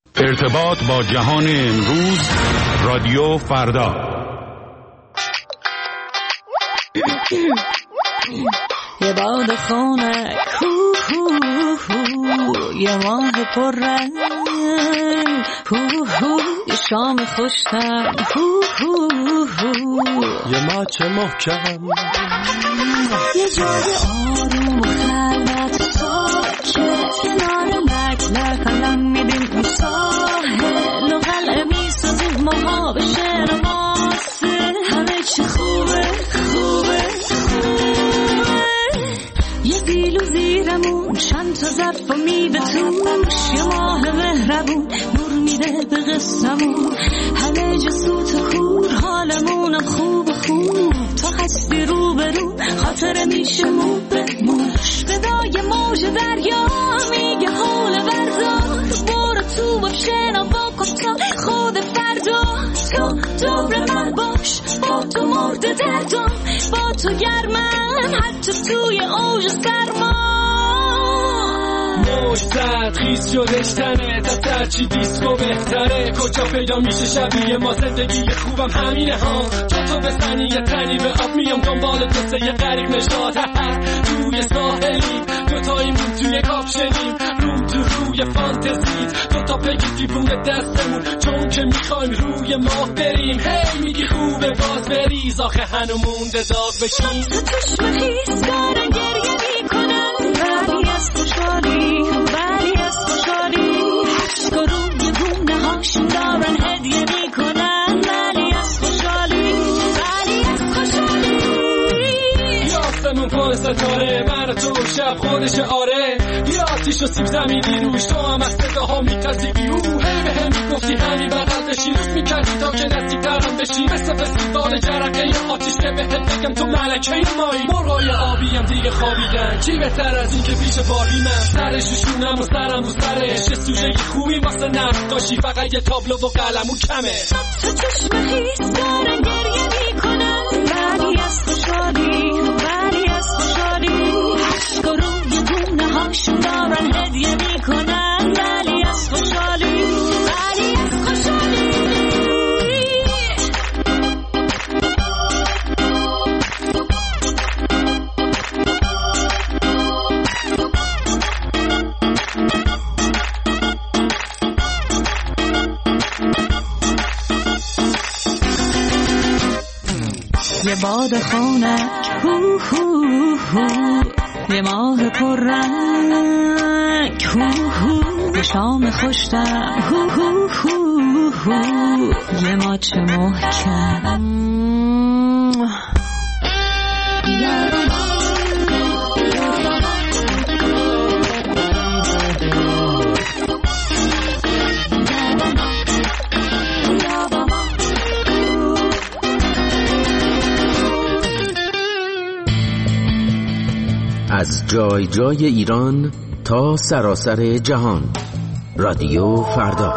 ارتباط با جهان امروز، رادیو فردا. یه باد خونه یه ماه پر رنگ یه شام خوشتر یه ماچ محکم یه جای آروم و خلوت ساکت کنار لک قلم میدیم اون ساحل و قلعه میسازیم ماها به شعر ماسه همه چی خوبه یه دیلو زیرمون چند تا ظرف و میوه توش یه ماه مهربون نور میده به قصه‌مون همه جا سوت و کور حالمونم خوب تا هستی رو برو خاطر میشه مو به موش بدای موج دریا میگه حول بردار برو تو با شنوا کن تا خود فردا تو دور من باش با تو مرد دردم با تو گرمم حتی توی اوج سرما موج زد خیز شدش تنه دفتر چی دیسکو بهتره کجا پیدا میشه شبیه ما زندگی خوبم همینه ها چون تو بزنی یه تنی به آب میام دنبال قصه یه غریب نشاد توی ساحلیم دوتاییمون توی کاپشنیم روی فانتزی دوتا پگی دیوونه دستمون چون که میخوایم روی ماه بریم هی میگی خوبه باز بریز آخه هنو مونده داغ بشیم تو چشم خیز دارن گریه میکنن ولی از خوشحالی عشق و روی گونه هاشون دارن هدیه میکنن ولی از خوشحالی یا آسمون پر ستاره من و تو شب خودش آره یا آتیش و سیب زمینی روش تو هم از صداها میترسیدی هی به هم میگفتی همین بغل بشی روز میکردی تا که نزدیک درم بشی مثل فستیوال جرقه یا آتیش که بهت بگم تو ملکه مایی مرغای آبیم دیگه خوابیدن چی بهتر از این که پیش باربیمم سرش شونم و سرم رو سرش چه سوژه خوبی واسه نقاشی فقط یه تابلو و قلمون کمه تو چشم خیز دارن گریه میکنن ولی از خوشحالی عشق و روی گونه هاشون دارن هدیه میکنن ولی از خوشحالی یه باد خونک یه ماه پر رنگ یه شام خوشتر یه ماچ محکم از جای جای ایران تا سراسر جهان، رادیو فردا.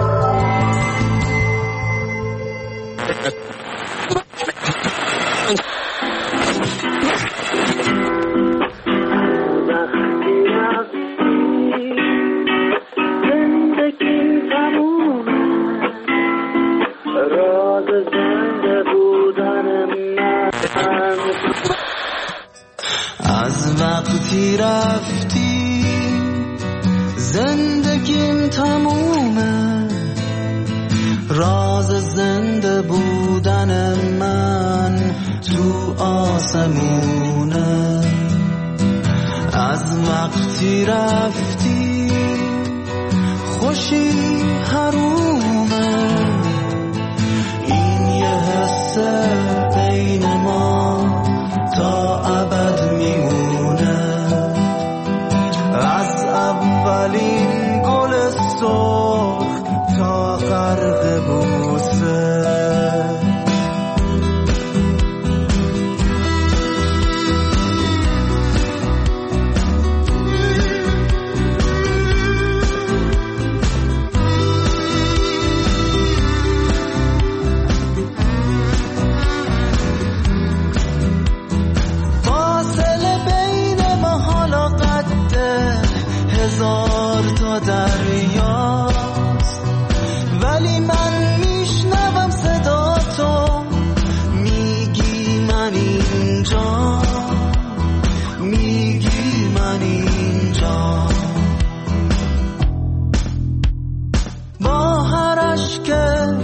از وقتی رفتی زندگیم تمومه راز زنده بودن من تو آسمونه از وقتی رفتی خوشی حرومه این یه حس بین ما تا ابد میمونه از اولین گل سرخ تا غرق بوسه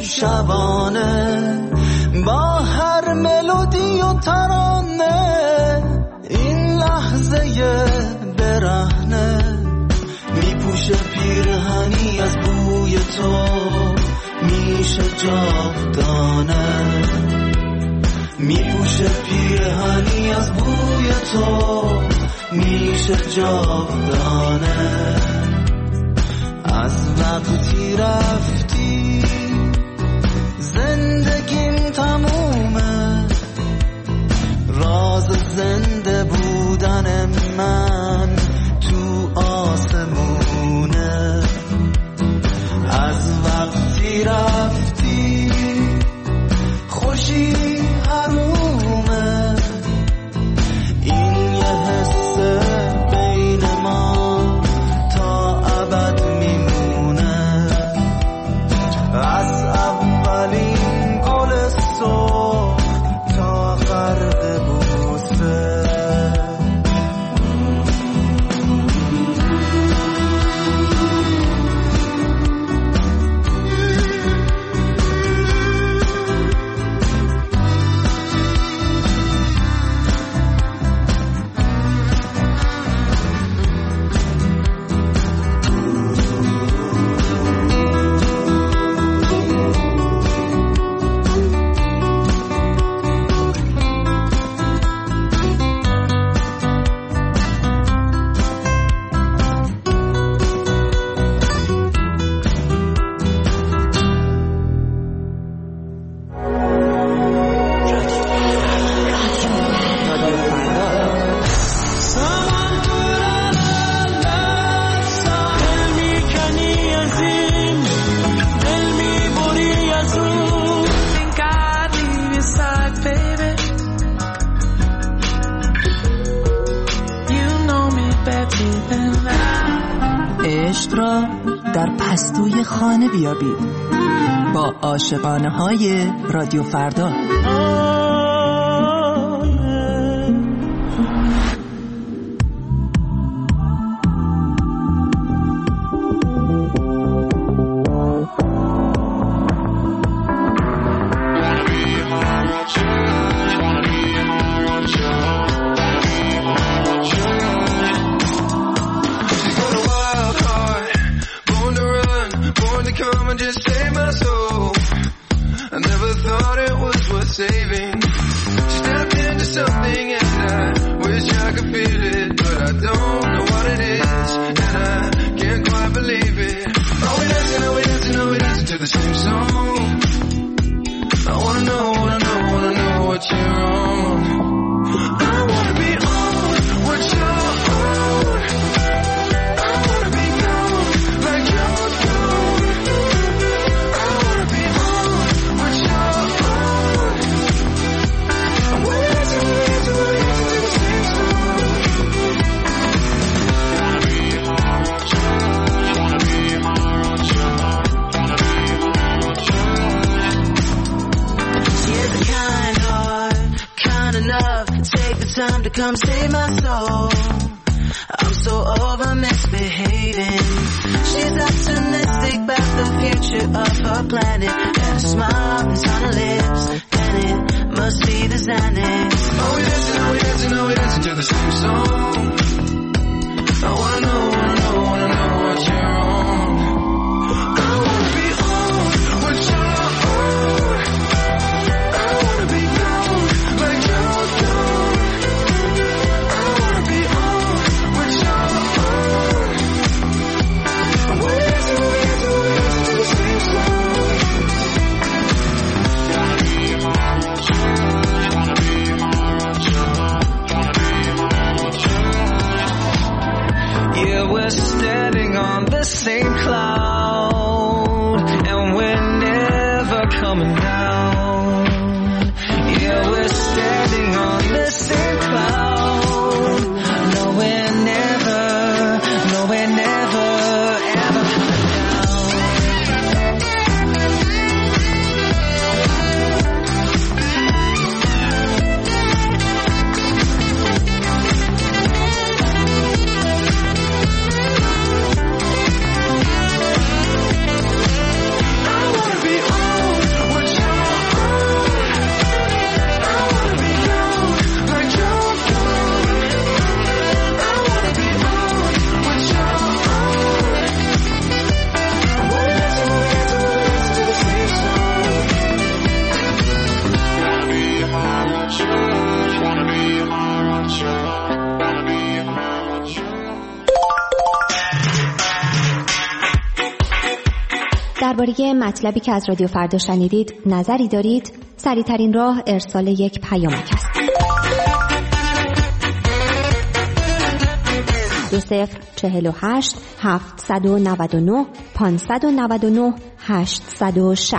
شبانه با هر ملودی و ترانه این لحظه برهنه میپوشه پیرهنی از بوی تو میشه جاودانه میپوشه پیرهنی از بوی تو میشه جاودانه از وقتی رفتی زندگیم تمومه راز زنده بودن من تو آسمونه از وقتی رفتی خوشی حرومه این یه حس بین ما تا ابد میمونه از اولین گل صبح تا غرق بوسه عشق را در پستوی خانه بیابید با عاشقانه های رادیو فردا. Time to come save my soul. I'm so over misbehaving. She's optimistic about the future of her planet, and a smile is on her lips, and it must be the Xanax. Oh, we dancing to the same song. I wanna know what you're on. I wanna be on what you're on. I wanna be gone like you're gone. Yeah, درباره مطلبی که از رادیو فردا شنیدید نظری دارید؟ سریع‌ترین راه ارسال یک پیامک است. 2048 799 599 860.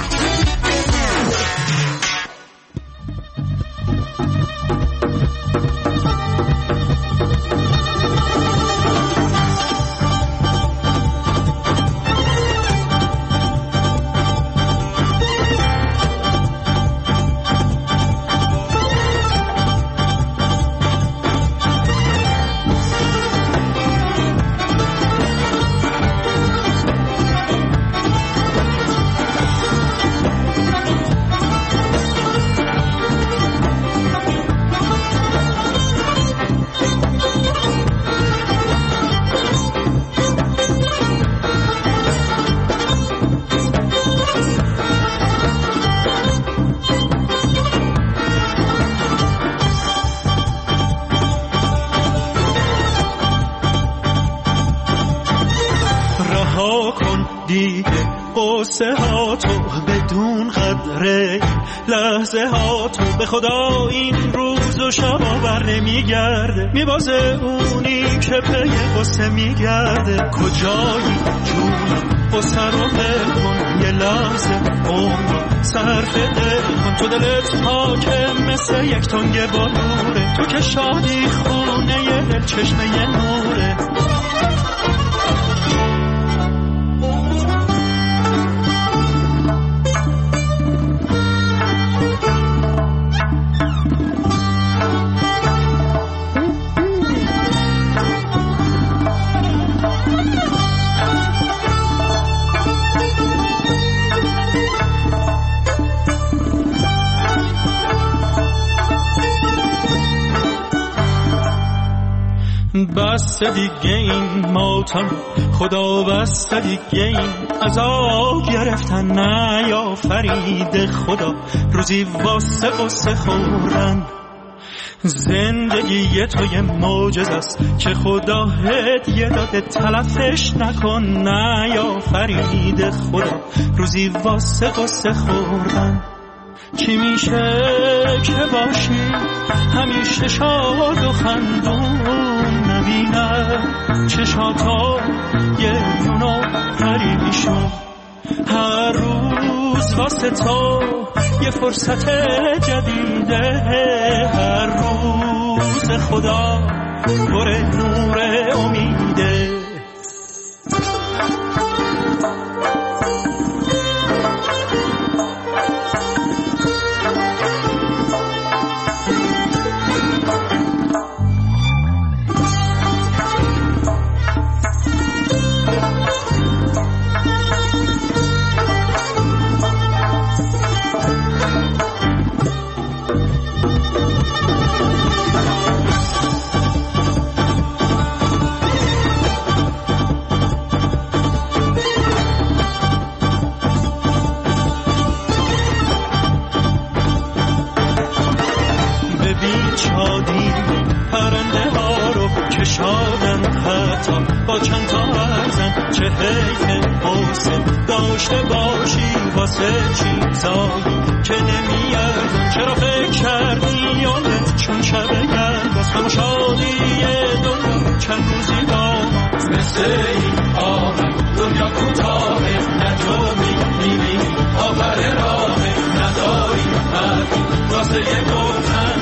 قصه ها تو بدون قدره، لحظه ها تو به خدا این روز و شب بر نمیگرده، میبازه اونی که پی قصه میگرده. کجایی جون قصه رو ول کن، یه لحظه عمر صرف دل کن. تو دلت حاکم مثل یک تنگ بلوره، تو که شادی خونه یه دل چشمه یه نوره. بس دیگه این ماتم خدا، بس دیگه این عذاب گرفتن نیافرید خدا. روزی واسه قصه خوردن زندگی تو یه معجزه است که خدا هدیه داده، تلفش نکن نیافرید خدا. روزی واسه قصه خوردن چی میشه که باشی همیشه شاد و خندون، نبینه چشاتا یه یونو پریشون. هر روز واسه تو یه فرصت جدیده، هر روز خدا پر نور امیده. پرنده ها رو کشادن حتی با چند تا ارزن، چه حیف حسن داشته باشی واسه چیزایی که نمیارزن. چرا فکر کردی یادت چون شب گرد از همه شادی دنیا چند روزی داماز. مثل این آمد دنیا کوتاهه، نجومی میبینی آبر راهه، نداری مردی واسه یه گفتن